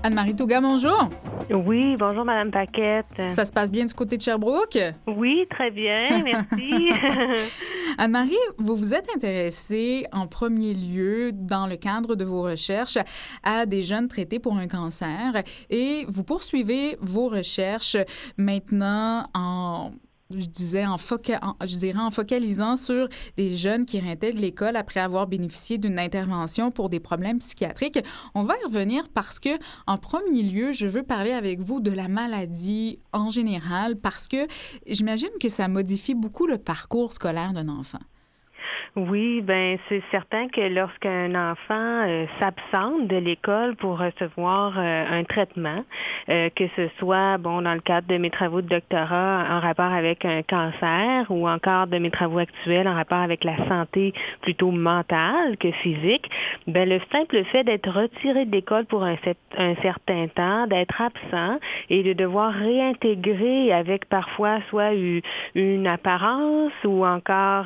Anne-Marie Touga, bonjour. Oui, bonjour Madame Paquette. Ça se passe bien du côté de Sherbrooke? Oui, très bien, merci. Anne-Marie, vous vous êtes intéressée en premier lieu, dans le cadre de vos recherches, à des jeunes traités pour un cancer et vous poursuivez vos recherches maintenant en focalisant sur des jeunes qui réintègrent l'école après avoir bénéficié d'une intervention pour des problèmes psychiatriques. On va y revenir parce que, en premier lieu, je veux parler avec vous de la maladie en général parce que j'imagine que ça modifie beaucoup le parcours scolaire d'un enfant. Oui, ben c'est certain que lorsqu'un enfant s'absente de l'école pour recevoir un traitement, que ce soit dans le cadre de mes travaux de doctorat en rapport avec un cancer ou encore de mes travaux actuels en rapport avec la santé plutôt mentale que physique, ben le simple fait d'être retiré de l'école pour un certain temps, d'être absent et de devoir réintégrer avec parfois soit une apparence ou encore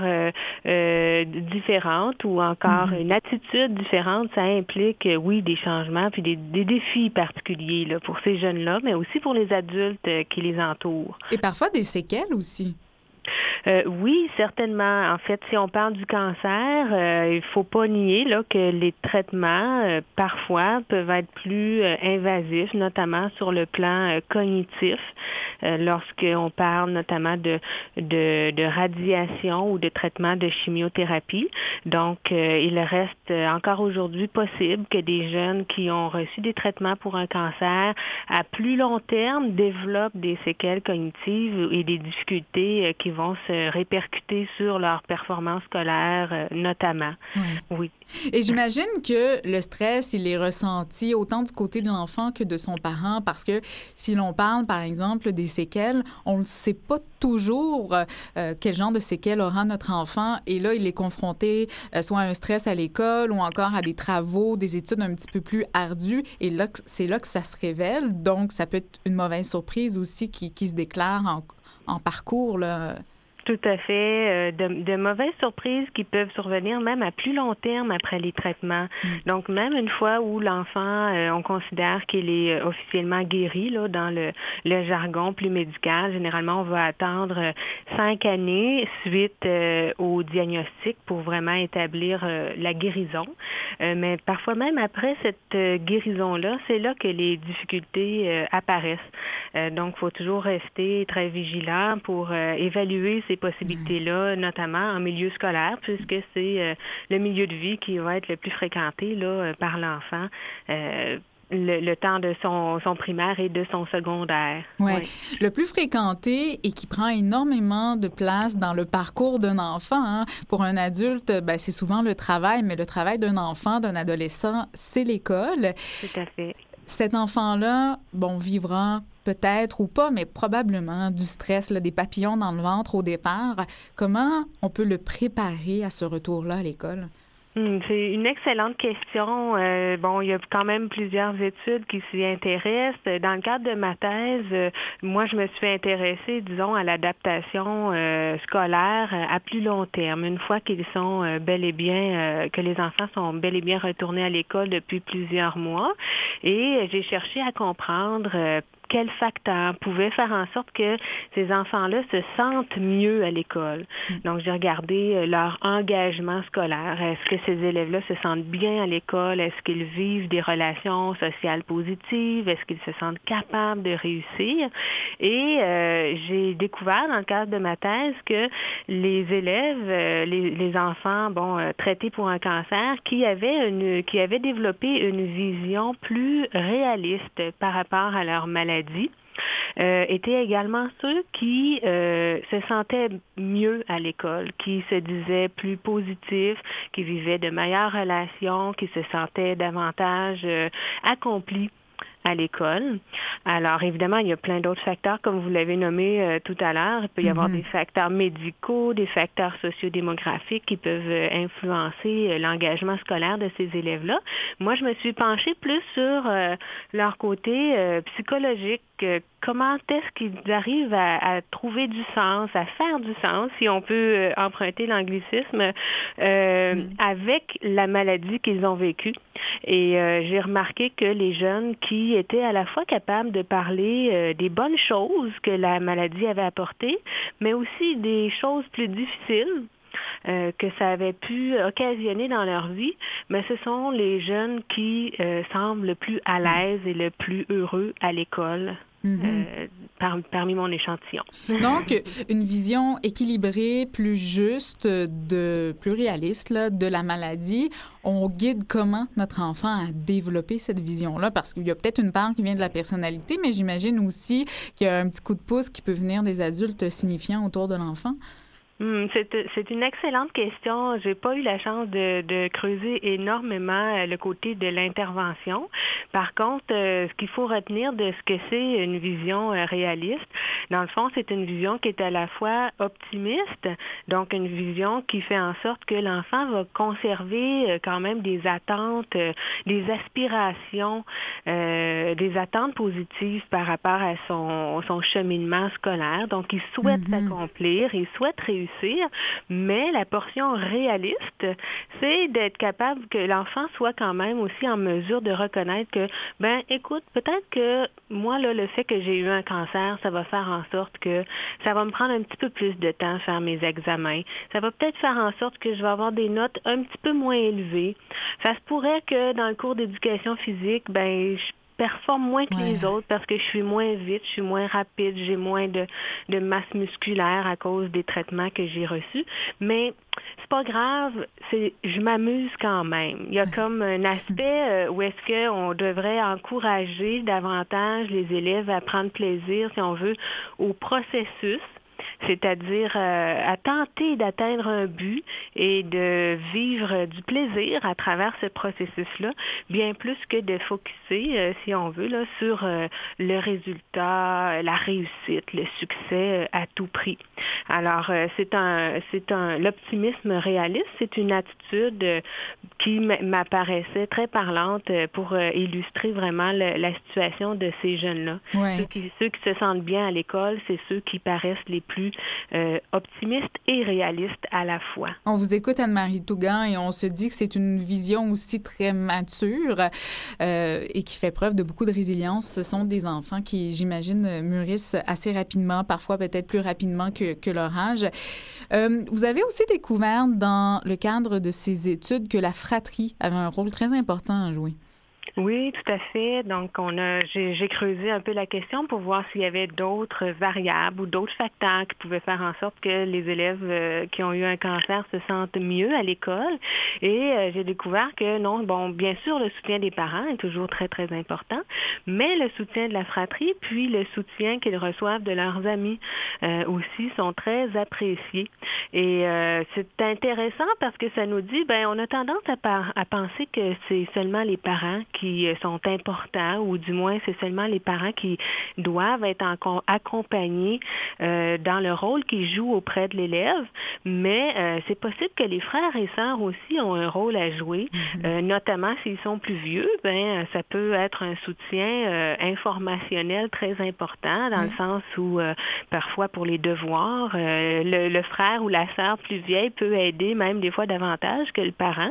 différente ou encore une attitude différente, ça implique, oui, des changements puis des défis particuliers là, pour ces jeunes-là, mais aussi pour les adultes qui les entourent. Et parfois des séquelles aussi. Oui, certainement. En fait, si on parle du cancer, il faut pas nier là, que les traitements, parfois, peuvent être plus invasifs, notamment sur le plan cognitif, lorsqu'on parle notamment de radiation ou de traitement de chimiothérapie. Donc, il reste encore aujourd'hui possible que des jeunes qui ont reçu des traitements pour un cancer, à plus long terme, développent des séquelles cognitives et des difficultés qui vont se répercuter sur leur performance scolaire, notamment. Oui. Et j'imagine que le stress, il est ressenti autant du côté de l'enfant que de son parent, parce que si l'on parle, par exemple, des séquelles, on ne sait pas toujours quel genre de séquelles aura notre enfant. Et là, il est confronté soit à un stress à l'école ou encore à des travaux, des études un petit peu plus ardues. Et là, c'est là que ça se révèle. Donc, ça peut être une mauvaise surprise aussi qui se déclare en parcours, là. Tout à fait. De mauvaises surprises qui peuvent survenir même à plus long terme après les traitements. Donc, même une fois où l'enfant, on considère qu'il est officiellement guéri, là, dans le jargon plus médical, généralement, on va attendre 5 années suite au diagnostic pour vraiment établir la guérison. Mais parfois même après cette guérison-là, c'est là que les difficultés apparaissent. Donc, il faut toujours rester très vigilant pour évaluer ces possibilités-là, notamment en milieu scolaire, puisque c'est le milieu de vie qui va être le plus fréquenté là, par l'enfant. Le temps de son primaire et de son secondaire. Oui. Le plus fréquenté et qui prend énormément de place dans le parcours d'un enfant. Hein. Pour un adulte, c'est souvent le travail, mais le travail d'un enfant, d'un adolescent, c'est l'école. Tout à fait. Cet enfant-là, vivra peut-être ou pas, mais probablement du stress, là, des papillons dans le ventre au départ. Comment on peut le préparer à ce retour-là à l'école? C'est une excellente question. Il y a quand même plusieurs études qui s'y intéressent. Dans le cadre de ma thèse, moi, je me suis intéressée, disons, à l'adaptation scolaire à plus long terme. Une fois qu'ils sont bel et bien, que les enfants sont bel et bien retournés à l'école depuis plusieurs mois. Et j'ai cherché à comprendre quels facteurs pouvaient faire en sorte que ces enfants-là se sentent mieux à l'école. Donc, j'ai regardé leur engagement scolaire. Est-ce que ces élèves-là se sentent bien à l'école? Est-ce qu'ils vivent des relations sociales positives? Est-ce qu'ils se sentent capables de réussir? Et j'ai découvert dans le cadre de ma thèse que les élèves, les enfants, traités pour un cancer, qui avaient développé une vision plus réaliste par rapport à leur maladie, étaient également ceux qui se sentaient mieux à l'école, qui se disaient plus positifs, qui vivaient de meilleures relations, qui se sentaient davantage accomplis à l'école. Alors, évidemment, il y a plein d'autres facteurs, comme vous l'avez nommé tout à l'heure. Il peut y avoir des facteurs médicaux, des facteurs sociodémographiques qui peuvent influencer l'engagement scolaire de ces élèves-là. Moi, je me suis penchée plus sur leur côté psychologique, comment est-ce qu'ils arrivent à trouver du sens, à faire du sens, si on peut emprunter l'anglicisme, avec la maladie qu'ils ont vécue. Et j'ai remarqué que les jeunes qui étaient à la fois capables de parler des bonnes choses que la maladie avait apportées, mais aussi des choses plus difficiles, que ça avait pu occasionner dans leur vie, mais ce sont les jeunes qui semblent le plus à l'aise et le plus heureux à l'école. Parmi mon échantillon. Donc, une vision équilibrée, plus juste, plus réaliste là, de la maladie. On guide comment notre enfant à développer cette vision-là, parce qu'il y a peut-être une part qui vient de la personnalité, mais j'imagine aussi qu'il y a un petit coup de pouce qui peut venir des adultes signifiants autour de l'enfant. C'est une excellente question. J'ai pas eu la chance de creuser énormément le côté de l'intervention. Par contre, ce qu'il faut retenir de ce que c'est une vision réaliste, dans le fond, c'est une vision qui est à la fois optimiste, donc une vision qui fait en sorte que l'enfant va conserver quand même des attentes, des aspirations, des attentes positives par rapport à son cheminement scolaire. Donc, il souhaite s'accomplir, il souhaite réussir. Mais la portion réaliste, c'est d'être capable que l'enfant soit quand même aussi en mesure de reconnaître que, écoute, peut-être que moi, là, le fait que j'ai eu un cancer, ça va faire en sorte que ça va me prendre un petit peu plus de temps à faire mes examens. Ça va peut-être faire en sorte que je vais avoir des notes un petit peu moins élevées. Ça se pourrait que dans le cours d'éducation physique, je performe moins que les autres parce que je suis moins vite, je suis moins rapide, j'ai moins de masse musculaire à cause des traitements que j'ai reçus. Mais c'est pas grave, je m'amuse quand même. Il y a comme un aspect où est-ce qu'on devrait encourager davantage les élèves à prendre plaisir, si on veut, au processus. C'est-à-dire à tenter d'atteindre un but et de vivre du plaisir à travers ce processus-là, bien plus que de focuser, si on veut, là, sur le résultat, la réussite, le succès à tout prix. Alors, l'optimisme réaliste, c'est une attitude qui m'apparaissait très parlante pour illustrer vraiment la situation de ces jeunes-là. Ouais. Ceux qui se sentent bien à l'école, c'est ceux qui paraissent les plus optimistes et réalistes à la fois. On vous écoute, Anne-Marie Tougan, et on se dit que c'est une vision aussi très mature et qui fait preuve de beaucoup de résilience. Ce sont des enfants qui, j'imagine, mûrissent assez rapidement, parfois peut-être plus rapidement que leur âge. Vous avez aussi découvert dans le cadre de ces études que la fratrie avait un rôle très important à jouer. Oui, tout à fait. Donc, j'ai creusé un peu la question pour voir s'il y avait d'autres variables ou d'autres facteurs qui pouvaient faire en sorte que les élèves qui ont eu un cancer se sentent mieux à l'école. Et j'ai découvert que non, bien sûr, le soutien des parents est toujours très, très important, mais le soutien de la fratrie, puis le soutien qu'ils reçoivent de leurs amis aussi sont très appréciés. Et c'est intéressant parce que ça nous dit, on a tendance à penser que c'est seulement les parents qui sont importants, ou du moins c'est seulement les parents qui doivent être accompagnés dans le rôle qu'ils jouent auprès de l'élève, mais c'est possible que les frères et sœurs aussi ont un rôle à jouer, notamment s'ils sont plus vieux, ça peut être un soutien informationnel très important, dans le sens où parfois pour les devoirs, le frère ou la sœur plus vieille peut aider même des fois davantage que le parent.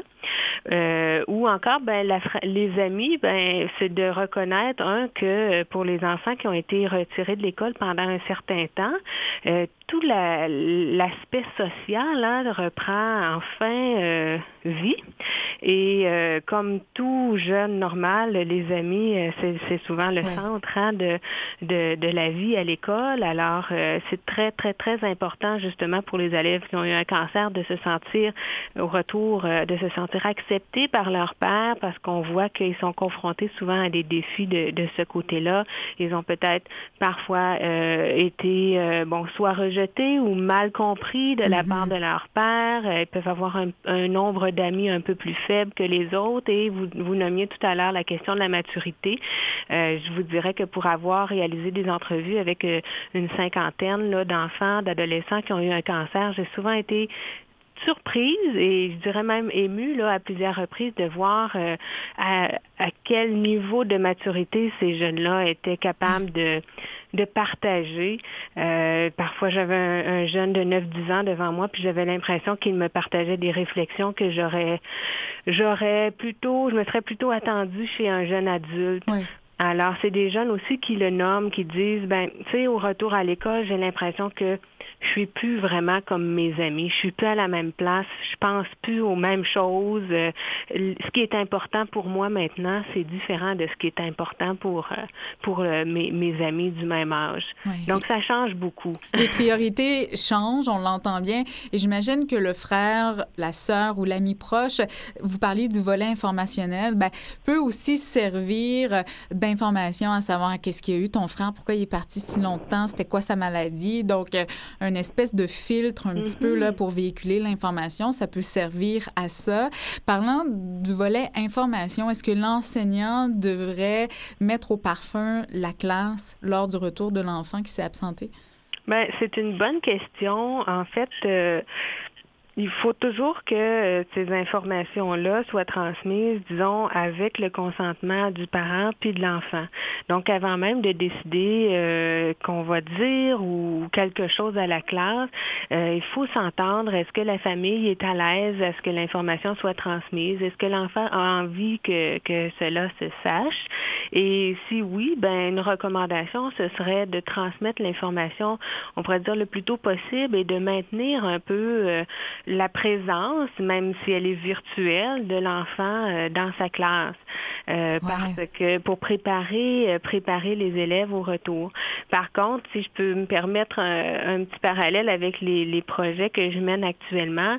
Ou encore, les amis, c'est de reconnaître, que pour les enfants qui ont été retirés de l'école pendant un certain temps, tout l'aspect social reprend enfin vie. Et comme tout jeune normal, les amis, c'est souvent le centre de la vie à l'école. Alors, c'est très, très, très important justement pour les élèves qui ont eu un cancer de se sentir au retour, de se sentir acceptés par leur père, parce qu'on voit qu'ils sont confrontés souvent à des défis de ce côté-là. Ils ont peut-être parfois été, soit rejetés ou mal compris de la part de leur père. Ils peuvent avoir un nombre d'amis un peu plus faible que les autres. Et vous nommiez tout à l'heure la question de la maturité. Je vous dirais que pour avoir réalisé des entrevues avec une cinquantaine d'enfants, d'adolescents qui ont eu un cancer, j'ai souvent été surprise et je dirais même émue là, à plusieurs reprises de voir à quel niveau de maturité ces jeunes-là étaient capables de partager. Parfois, j'avais un jeune de 9-10 ans devant moi, puis j'avais l'impression qu'il me partageait des réflexions que je me serais plutôt attendue chez un jeune adulte. Oui. Alors, c'est des jeunes aussi qui le nomment, qui disent, tu sais, au retour à l'école, j'ai l'impression que je suis plus vraiment comme mes amis. Je suis plus à la même place. Je pense plus aux mêmes choses. Ce qui est important pour moi maintenant, c'est différent de ce qui est important pour mes amis du même âge. Oui. Donc, ça change beaucoup. Les priorités changent, on l'entend bien. Et j'imagine que le frère, la sœur ou l'ami proche, vous parliez du volet informationnel, peut aussi servir d'information à savoir qu'est-ce qu'il y a eu ton frère, pourquoi il est parti si longtemps, c'était quoi sa maladie. Donc, une espèce de filtre un petit peu là, pour véhiculer l'information, ça peut servir à ça. Parlant du volet information, est-ce que l'enseignant devrait mettre au parfum la classe lors du retour de l'enfant qui s'est absenté? Bien, c'est une bonne question. En fait, il faut toujours que ces informations-là soient transmises, disons, avec le consentement du parent puis de l'enfant. Donc, avant même de décider qu'on va dire ou quelque chose à la classe, il faut s'entendre. Est-ce que la famille est à l'aise à ce que l'information soit transmise? Est-ce que l'enfant a envie que cela se sache? Et si oui, une recommandation, ce serait de transmettre l'information, on pourrait dire le plus tôt possible et de maintenir un peu la présence, même si elle est virtuelle, de l'enfant dans sa classe. Parce que pour préparer les élèves au retour. Par contre, si je peux me permettre un petit parallèle avec les projets que je mène actuellement,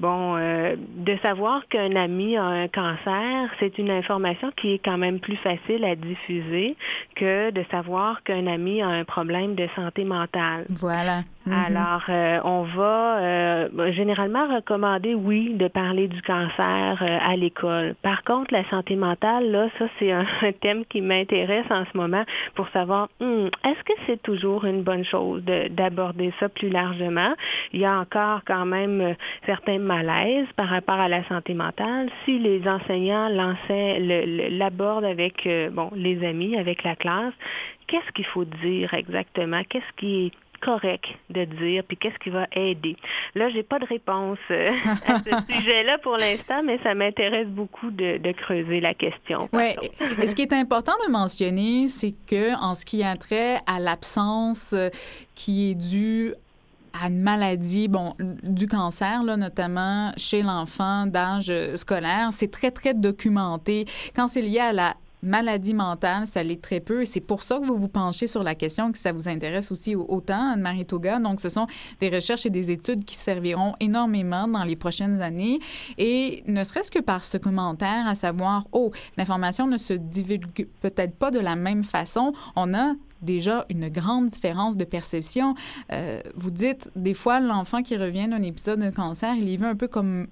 de savoir qu'un ami a un cancer, c'est une information qui est quand même plus facile à diffuser que de savoir qu'un ami a un problème de santé mentale. Voilà. Alors, on va généralement recommander, oui, de parler du cancer à l'école. Par contre, la santé mentale, là, ça, c'est un thème qui m'intéresse en ce moment pour savoir, est-ce que c'est toujours une bonne chose d'aborder ça plus largement? Il y a encore quand même certains malaises par rapport à la santé mentale. Si les enseignants l'abordent avec, les amis, avec la classe, qu'est-ce qu'il faut dire exactement? Qu'est-ce qui est correct de dire, puis qu'est-ce qui va aider. Là, j'ai pas de réponse à ce sujet-là pour l'instant, mais ça m'intéresse beaucoup de creuser la question. Oui. Et ce qui est important de mentionner, c'est que en ce qui a trait à l'absence qui est due à une maladie, du cancer, là, notamment chez l'enfant d'âge scolaire, c'est très, très documenté. Quand c'est lié à la maladie mentale, ça l'est très peu. Et c'est pour ça que vous vous penchez sur la question, que ça vous intéresse aussi autant, Anne-Marie Touga. Donc, ce sont des recherches et des études qui serviront énormément dans les prochaines années. Et ne serait-ce que par ce commentaire, à savoir, l'information ne se divulgue peut-être pas de la même façon. On a déjà une grande différence de perception. Vous dites, des fois, l'enfant qui revient d'un épisode de cancer, il est vu un peu comme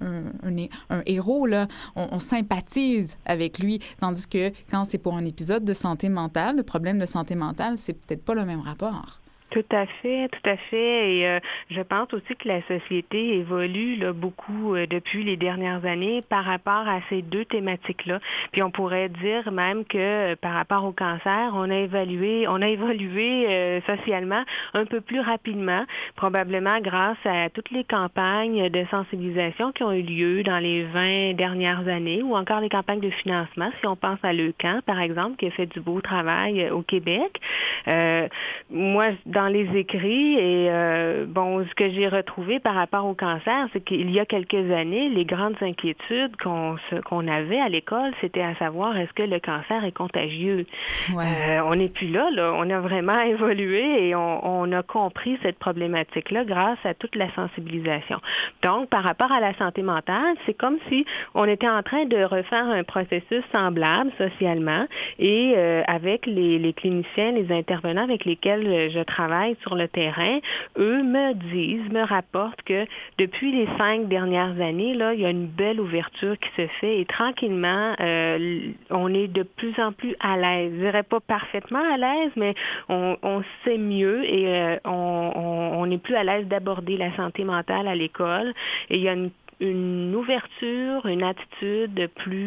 un héros, là. On sympathise avec lui, tandis que quand c'est pour un épisode de santé mentale, de problème de santé mentale, c'est peut-être pas le même rapport. Tout à fait, tout à fait. Et je pense aussi que la société évolue là, beaucoup depuis les dernières années par rapport à ces deux thématiques-là. Puis on pourrait dire même que par rapport au cancer, on a évolué socialement un peu plus rapidement, probablement grâce à toutes les campagnes de sensibilisation qui ont eu lieu dans les 20 dernières années ou encore les campagnes de financement, si on pense à Leucan, par exemple, qui a fait du beau travail au Québec. Moi, dans les écrits et ce que j'ai retrouvé par rapport au cancer, c'est qu'il y a quelques années, les grandes inquiétudes qu'on avait à l'école, c'était à savoir est-ce que le cancer est contagieux. Ouais. On n'est plus là, on a vraiment évolué et on a compris cette problématique-là grâce à toute la sensibilisation. Donc, par rapport à la santé mentale, c'est comme si on était en train de refaire un processus semblable socialement et avec les cliniciens, les intervenants avec lesquels je travaille, travail sur le terrain, eux me rapportent que depuis les 5 dernières années, là, il y a une belle ouverture qui se fait et tranquillement, on est de plus en plus à l'aise. Je dirais pas parfaitement à l'aise, mais on sait mieux et on est plus à l'aise d'aborder la santé mentale à l'école. Et il y a une ouverture, une attitude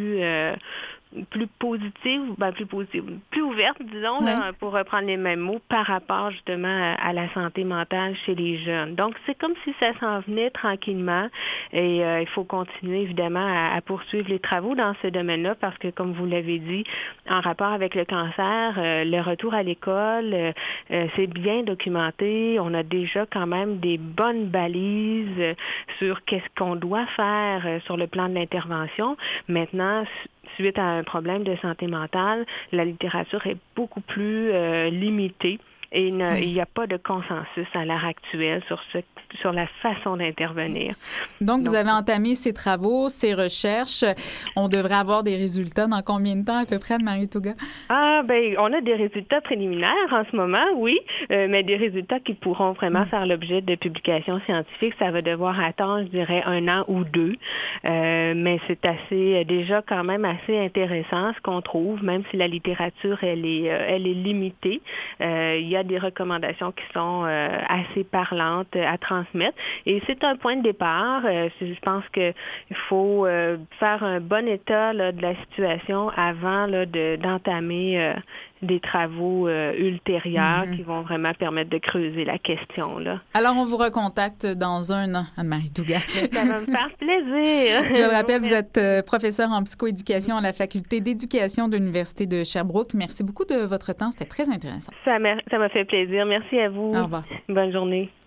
plus positive, plus ouverte, disons, là, pour reprendre les mêmes mots, par rapport justement à la santé mentale chez les jeunes. Donc, c'est comme si ça s'en venait tranquillement et il faut continuer évidemment à poursuivre les travaux dans ce domaine-là parce que, comme vous l'avez dit, en rapport avec le cancer, le retour à l'école, c'est bien documenté. On a déjà quand même des bonnes balises sur qu'est-ce qu'on doit faire sur le plan de l'intervention. Maintenant, suite à un problème de santé mentale, la littérature est beaucoup plus limitée et il n'y a pas de consensus à l'heure actuelle sur la façon d'intervenir. Donc, vous avez entamé ces travaux, ces recherches. On devrait avoir des résultats dans combien de temps à peu près, Anne-Marie Touga? On a des résultats préliminaires en ce moment, oui, mais des résultats qui pourront vraiment faire l'objet de publications scientifiques. Ça va devoir attendre, je dirais, 1 an ou 2. Mais c'est déjà quand même assez intéressant ce qu'on trouve, même si la littérature, elle est limitée. Il y a des recommandations qui sont assez parlantes à transmettre. Et c'est un point de départ. Je pense qu'il faut faire un bon état là, de la situation avant là, d'entamer des travaux ultérieurs qui vont vraiment permettre de creuser la question. Là. Alors, on vous recontacte dans 1 an, Anne-Marie Touga. Ça va me faire plaisir. Je le rappelle, vous êtes professeure en psychoéducation à la Faculté d'éducation de l'Université de Sherbrooke. Merci beaucoup de votre temps. C'était très intéressant. Ça m'a fait plaisir. Merci à vous. Au revoir. Bonne journée.